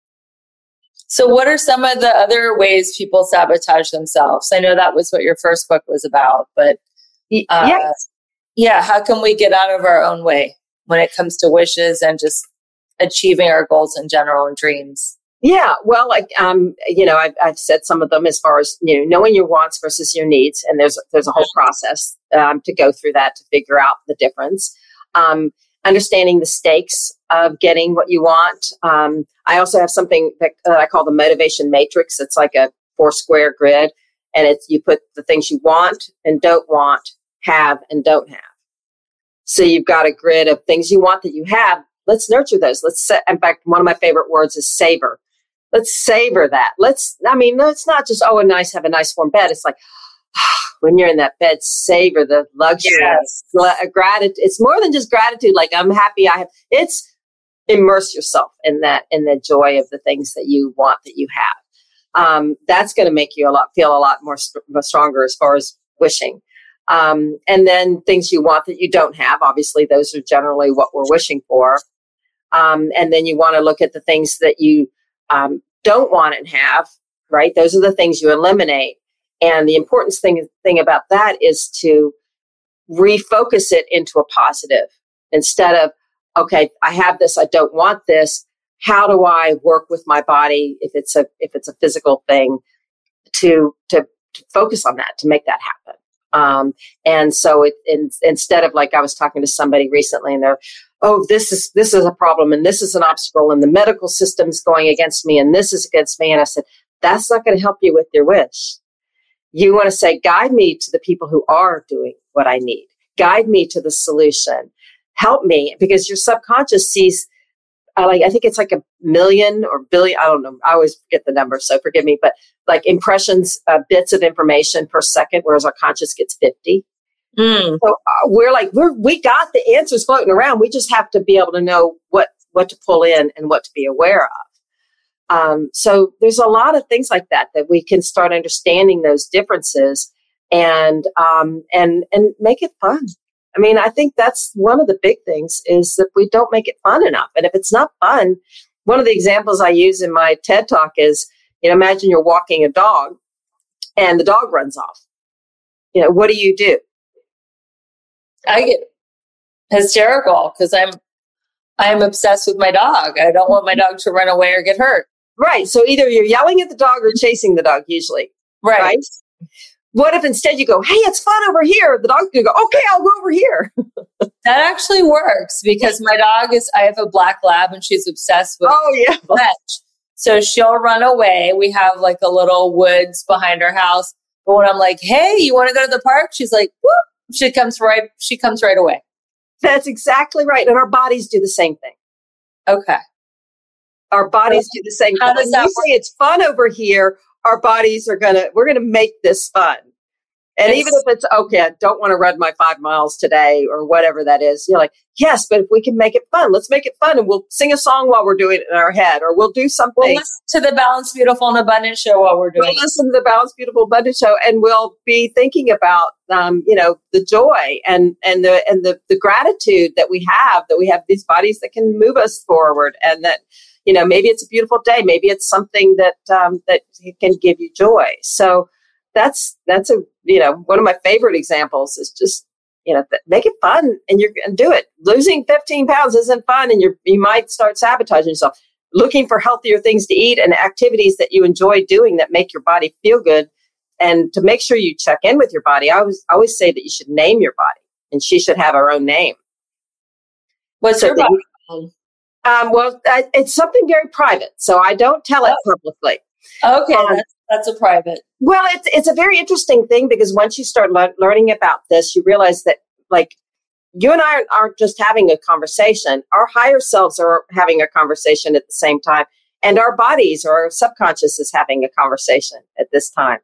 So what are some of the other ways people sabotage themselves? I know that was what your first book was about, but uh, yes. yeah, how can we get out of our own way when it comes to wishes and just achieving our goals in general and dreams? Yeah, well, like um, you know, I've, I've said some of them as far as, you know, knowing your wants versus your needs, and there's there's a whole process um, to go through that to figure out the difference. Um, understanding the stakes of getting what you want. Um, I also have something that, that I call the motivation matrix. It's like a four square grid, and it's you put the things you want and don't want, have and don't have. So you've got a grid of things you want that you have. Let's nurture those. Let's set, in fact, one of my favorite words is savor. let's savor that. Let's, I mean, it's not just, oh, a nice, have a nice warm bed. It's like, when you're in that bed, savor the luxury. Yes. Gratitude. It's more than just gratitude. Like, I'm happy I have, it's immerse yourself in that, in the joy of the things that you want, that you have. Um, that's going to make you a lot, feel a lot more st- stronger as far as wishing. Um, and then things you want that you don't have. Obviously, those are generally what we're wishing for. Um, and then you want to look at the things that you um, don't want and have, right? Those are the things you eliminate. And the important thing, thing about that is to refocus it into a positive instead of, okay, I have this, I don't want this. How do I work with my body if it's a if it's a physical thing to to, to focus on that, to make that happen? Um, and so it, in, instead of, like, I was talking to somebody recently and they're, oh, this is, this is a problem and this is an obstacle and the medical system's going against me and this is against me. And I said, that's not going to help you with your wish. You want to say, guide me to the people who are doing what I need. Guide me to the solution. Help me, because your subconscious sees, uh, like, I think it's like a million or billion. I don't know. I always forget the number, so forgive me. But like impressions, uh, bits of information per second, whereas our conscious gets fifty. Mm. So uh, we're like, we're, we got the answers floating around. We just have to be able to know what, what to pull in and what to be aware of. Um, so there's a lot of things like that, that we can start understanding those differences and, um, and, and make it fun. I mean, I think that's one of the big things is that we don't make it fun enough. And if it's not fun, one of the examples I use in my TED Talk is, you know, imagine you're walking a dog and the dog runs off. You know, what do you do? I get hysterical because I'm, I'm obsessed with my dog. I don't want my dog to run away or get hurt. Right. So either you're yelling at the dog or chasing the dog usually. Right. right? What if instead you go, hey, it's fun over here? The dog's going to go, okay, I'll go over here. That actually works because my dog is, I have a black lab and she's obsessed with oh, yeah. fetch. So she'll run away. We have like a little woods behind our house. But when I'm like, hey, you want to go to the park? She's like, whoop. She comes right, she comes right away. That's exactly right. And our bodies do the same thing. Okay. Our bodies do the same How thing. does that when we say it's fun over here, our bodies are going to, we're going to make this fun. And yes. Even if it's, okay, I don't want to run my five miles today or whatever that is, you're like, yes, but if we can make it fun, let's make it fun. And we'll sing a song while we're doing it in our head, or we'll do something. We'll listen to the Balanced, Beautiful, and Abundant show while we're doing we'll it. Listen to the Balanced, Beautiful, Abundant show, and we'll be thinking about, um, you know, the joy and, and the, and the, the gratitude that we have, that we have these bodies that can move us forward, and that, you know, maybe it's a beautiful day. Maybe it's something that, um, that can give you joy. So that's, that's a, you know, one of my favorite examples is just, you know, th- make it fun and you're going to do it. Losing fifteen pounds isn't fun. And you're, you might start sabotaging yourself, looking for healthier things to eat and activities that you enjoy doing that make your body feel good. And to make sure you check in with your body, I always, I always say that you should name your body, and she should have her own name. What's so your body name? Um, well, I, it's something very private, so I don't tell it oh. publicly. Okay, um, that's, that's a private. Well, it's it's a very interesting thing because once you start le- learning about this, you realize that, like, you and I aren't, aren't just having a conversation. Our higher selves are having a conversation at the same time, and our bodies or our subconscious is having a conversation at this time.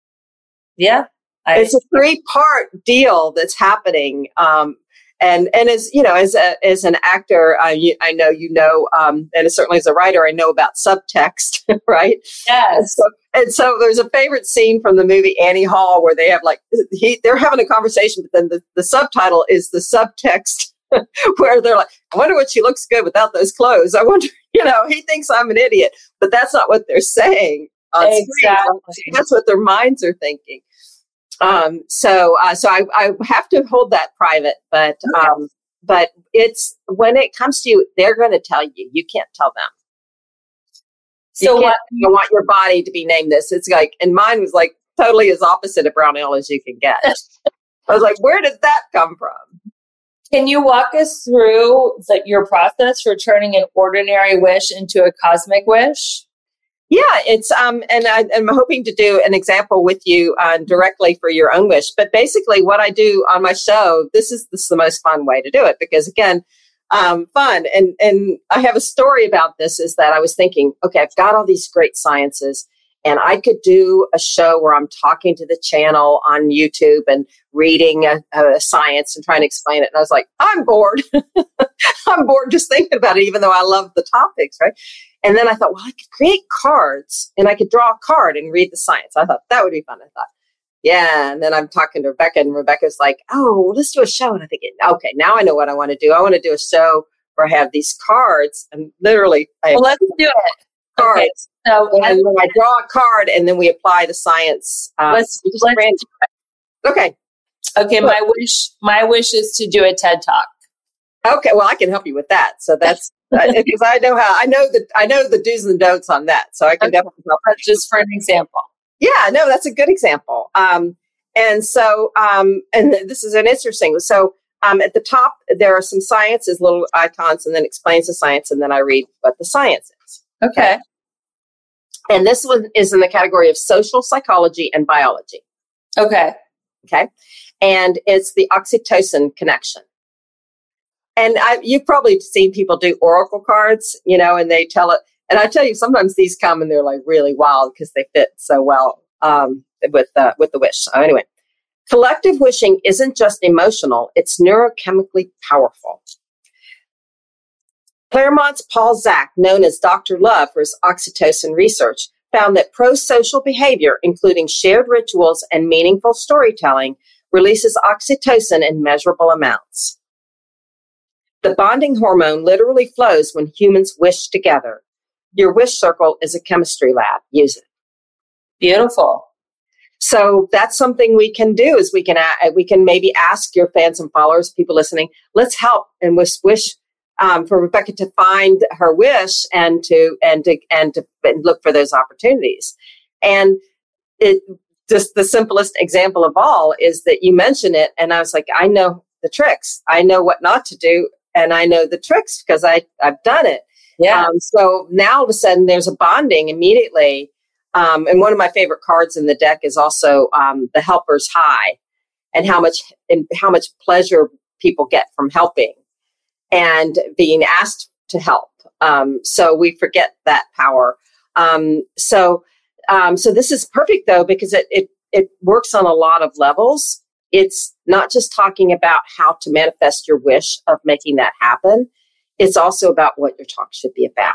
Yeah, I, it's a three-part deal that's happening. Um, And and as you know, as a, as an actor, uh, you, I know you know, um, and certainly as a writer, I know about subtext, right? Yes. And so, and so there's a favorite scene from the movie Annie Hall where they have like he they're having a conversation, but then the, the subtitle is the subtext where they're like, I wonder what she looks good without those clothes. I wonder, you know, he thinks I'm an idiot, but that's not what they're saying on exactly. screen. That's what their minds are thinking. Um, so, uh, so I, I have to hold that private, but, okay. um, but it's when it comes to you, they're going to tell you, you can't tell them. So what, you want your body to be named this. It's like, and mine was like totally as opposite of Brownell as you can get. I was like, where did that come from? Can you walk us through the, your process for turning an ordinary wish into a cosmic wish? Yeah, it's um, and I, I'm hoping to do an example with you uh, directly for your own wish. But basically, what I do on my show, this is this is the most fun way to do it because again, um, fun. And and I have a story about this. Is that I was thinking, okay, I've got all these great sciences, and I could do a show where I'm talking to the channel on YouTube and reading a, a science and trying to explain it. And I was like, I'm bored. I'm bored just thinking about it, even though I love the topics, right? And then I thought, well, I could create cards and I could draw a card and read the science. I thought that would be fun. I thought, yeah. And then I'm talking to Rebecca, and Rebecca's like, oh, let's do a show. And I think, okay, now I know what I want to do. I want to do a show where I have these cards, and literally, I well, let's do it. Cards. Okay, so and then I draw a card, and then we apply the science. Um, let's, let's ran- okay. Okay, my wish, my wish is to do a TED Talk. Okay, well, I can help you with that. So that's because I know how I know the I know the do's and don'ts on that. So I can Okay. definitely help. That's just for an example. Yeah, no, that's a good example. Um, and so, um, and th- this is an interesting. So, um, at the top there are some sciences, little icons, and then explains the science, and then I read what the science is. Okay. And this one is in the category of social psychology and biology. Okay. Okay, and it's the oxytocin connection. And I, you've probably seen people do oracle cards, you know, and they tell it. And I tell you, sometimes these come and they're like really wild because they fit so well um, with uh, with the wish. So anyway, collective wishing isn't just emotional; it's neurochemically powerful. Claremont's Paul Zak, known as Doctor Love for his oxytocin research, found that pro-social behavior, including shared rituals and meaningful storytelling, releases oxytocin in measurable amounts. The bonding hormone literally flows when humans wish together. Your wish circle is a chemistry lab. Use it. Beautiful. So that's something we can do. Is we can uh, we can maybe ask your fans and followers, people listening, let's help and wish wish um, for Rebecca to find her wish and to and to and to and look for those opportunities. And it just the simplest example of all is that you mention it, and I was like, I know the tricks. I know what not to do. And I know the tricks because I, I've done it. Yeah. Um, so now all of a sudden there's a bonding immediately. Um, and one of my favorite cards in the deck is also um, the helper's high, and how much and how much pleasure people get from helping and being asked to help. Um, so we forget that power. Um, so um, so this is perfect though, because it, it it works on a lot of levels. It's not just talking about how to manifest your wish of making that happen. It's also about what your talk should be about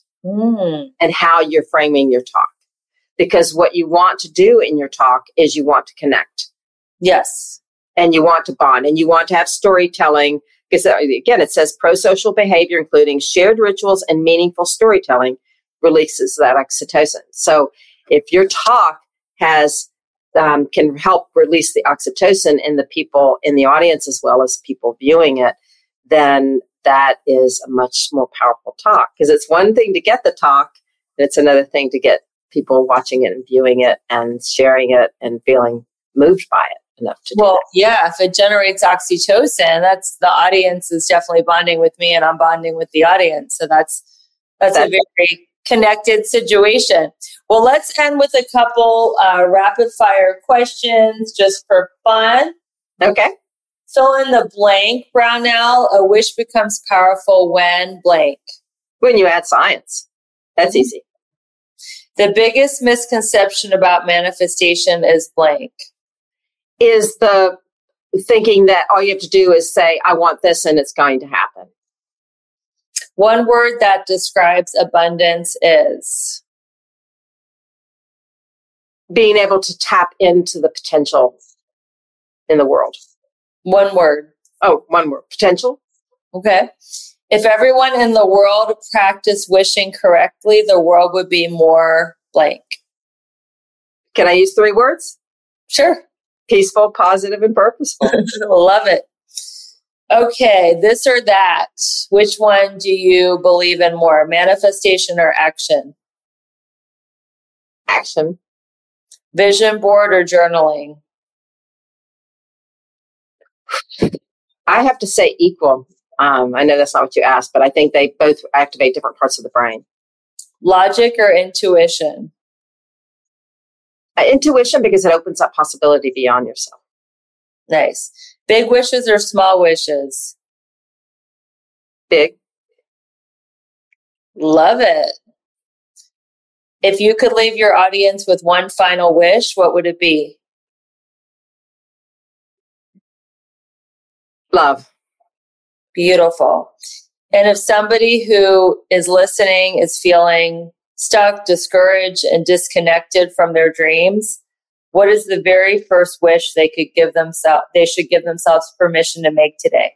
Mm. and how you're framing your talk. Because what you want to do in your talk is you want to connect Yes. and you want to bond and you want to have storytelling. Because again, it says pro-social behavior, including shared rituals and meaningful storytelling, releases that oxytocin. So if your talk has Um, can help release the oxytocin in the people in the audience as well as people viewing it, then that is a much more powerful talk. Because it's one thing to get the talk, and it's another thing to get people watching it and viewing it and sharing it and feeling moved by it enough to do Well, that. yeah, if it generates oxytocin, that's the audience is definitely bonding with me and I'm bonding with the audience. So that's that's a very connected situation. Well, let's end with a couple uh, rapid fire questions just for fun. Okay. Fill in the blank, Brownell. A wish becomes powerful when blank. When you add science, that's Mhm. easy. The biggest misconception about manifestation is blank. Is the thinking that all you have to do is say, I want this and it's going to happen. One word that describes abundance is Being able to tap into the potential in the world. one word. Oh, one word. Potential. Okay. If everyone in the world practiced wishing correctly, the world would be more blank. Can I use three words? Sure. Peaceful, positive, and purposeful. Love it. Okay, this or that. Which one do you believe in more, manifestation or action? Action. Vision board or journaling? I have to say equal. Um, I know that's not what you asked, but I think they both activate different parts of the brain. Logic or intuition? Uh, intuition, because it opens up possibility beyond yourself. Nice. Big wishes or small wishes? big. Love it. If you could leave your audience with one final wish, what would it be? Love. Beautiful. And if somebody who is listening is feeling stuck, discouraged, and disconnected from their dreams, what is the very first wish they could give themselves, they should give themselves permission to make today?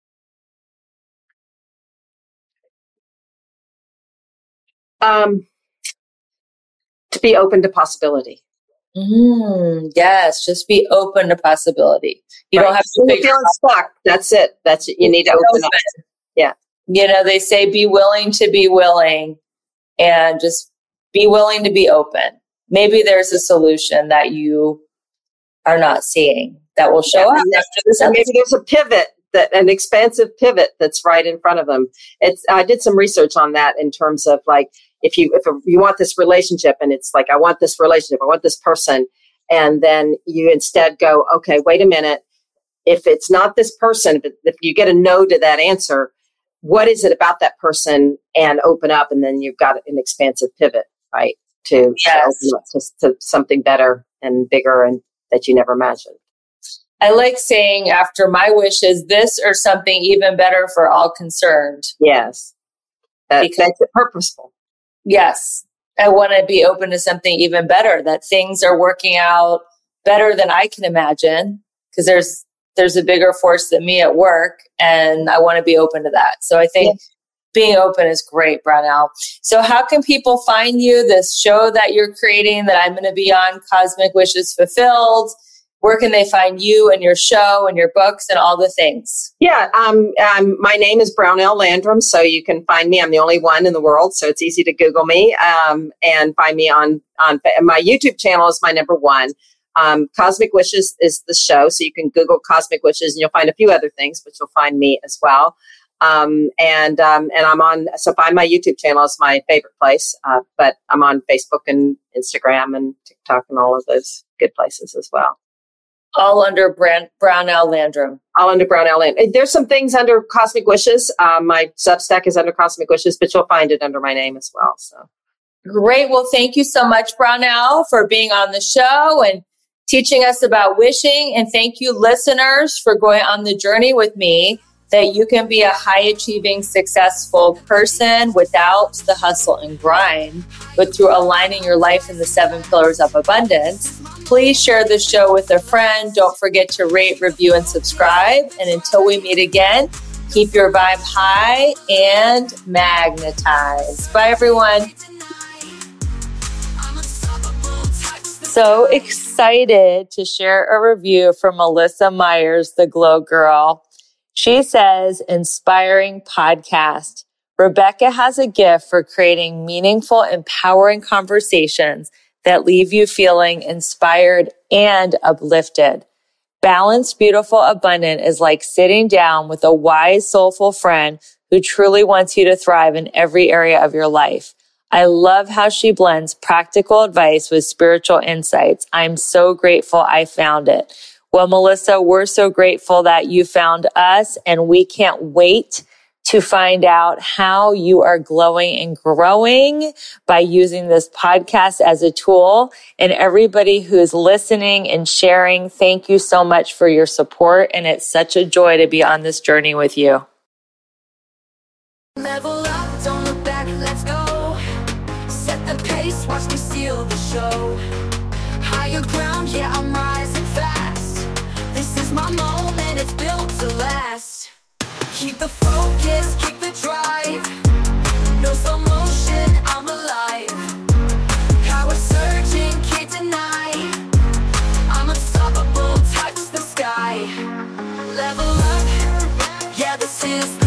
Um, to be open to possibility. Mm, yes, just be open to possibility. You right. don't have to when you're feeling stuck. That's it. That's it. You need to open, open up. Yeah. You know, they say be willing to be willing, and just be willing to be open. Maybe there's a solution that you are not seeing that will show yeah, up after this. Maybe there's a pivot, that an expansive pivot that's right in front of them. It's I did some research on that in terms of like, if you if you want this relationship and it's like, I want this relationship, I want this person, and then you instead go, okay, wait a minute. If it's not this person, if, if you get a no to that answer, what is it about that person? And open up, and then you've got an expansive pivot, right? To, yes. to open up to, to something better and bigger and that you never imagined. I like saying after my wish is this or something even better for all concerned. Yes. That because, makes it purposeful. Yes. I want to be open to something even better, that things are working out better than I can imagine, because there's there's a bigger force than me at work, and I want to be open to that. So I think yes. being open is great, Brownell. So how can people find you, this show that you're creating that I'm going to be on, Cosmic Wishes Fulfilled? Where can they find you and your show and your books and all the things? Yeah, um, um, my name is Brownell Landrum, so you can find me. I'm the only one in the world, so it's easy to Google me um, and find me on, on my YouTube channel is my number one. Um, Cosmic Wishes is the show, so you can Google Cosmic Wishes and you'll find a few other things, but you'll find me as well. Um, and um, and I'm on, so find my YouTube channel is my favorite place, uh, but I'm on Facebook and Instagram and TikTok and all of those good places as well. All under Brand, Brownell Landrum. All under Brownell Landrum. There's some things under Cosmic Wishes. Um, my Substack is under Cosmic Wishes, but you'll find it under my name as well. So great. Well, thank you so much, Brownell, for being on the show and teaching us about wishing. And thank you, listeners, for going on the journey with me, that you can be a high-achieving, successful person without the hustle and grind, but through aligning your life in the seven pillars of abundance. Please share this show with a friend. Don't forget to rate, review, and subscribe. And until we meet again, keep your vibe high and magnetize. Bye, everyone. So excited to share a review from Melissa Myers, the Glow Girl. She says, inspiring podcast. Rebecca has a gift for creating meaningful, empowering conversations that leave you feeling inspired and uplifted. Balanced, beautiful, abundant is like sitting down with a wise, soulful friend who truly wants you to thrive in every area of your life. I love how she blends practical advice with spiritual insights. I'm so grateful I found it. Well, Melissa, we're so grateful that you found us, and we can't wait to find out how you are glowing and growing by using this podcast as a tool. And everybody who's listening and sharing, thank you so much for your support. And it's such a joy to be on this journey with you. Level up, don't look back, let's go. Set the pace, watch me steal the show. Higher ground, yeah, I'm rising fast. This is my moment, it's built to last. Keep the focus, keep the drive. No slow motion, I'm alive. Power surging, can't deny. I'm unstoppable, touch the sky. Level up, yeah, this is